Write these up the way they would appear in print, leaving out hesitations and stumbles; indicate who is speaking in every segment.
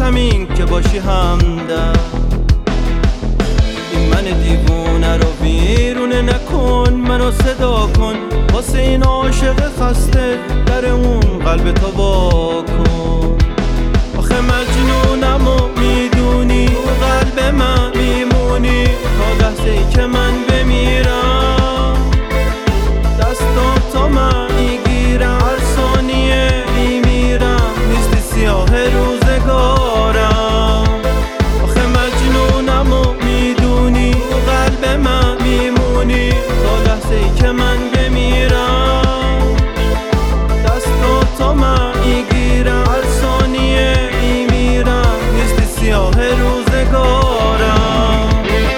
Speaker 1: همین که باشی همدم. این من دیوونه رو بیرونه نکن، منو صدا کن واسه این عاشق خسته، در اون قلب تو وا کن. آخه مجنونم و میدونی قلب من میمونی، تا لحظه ای که من بمیرم دستاتو من میگیرم، هر ثانیه میمیرم نیستی سیاه روزگارم. آخه مجنونم و میدونی قلب من میمونی، تا لحظه ای که من بمیرم دستاتو من میگیرم، هر ثانیه میمیرم نیستی سیاه روزگارم.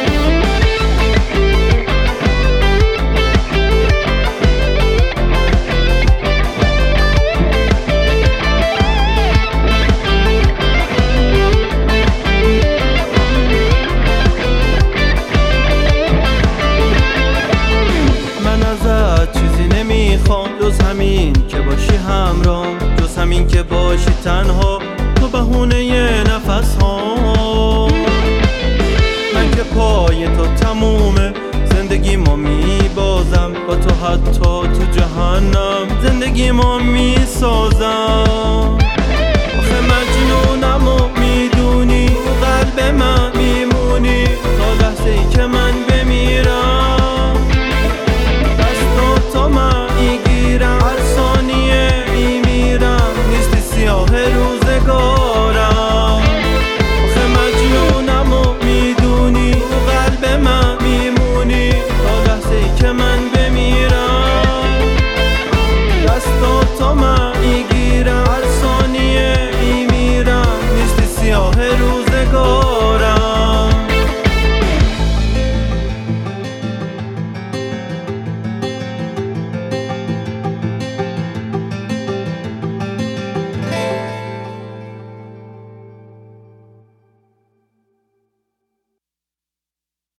Speaker 1: چیزی نمیخوام جز همین که باشی همرام، جز همین که باشی تنها تو بهونه نفس ها. من که پای تو تمومه زندگی ما میبازم، با تو حتی تو جهنم زندگی ما میسازم. آخه مجنونم و میدونی قلب من میمونی، تا لحظه ای که من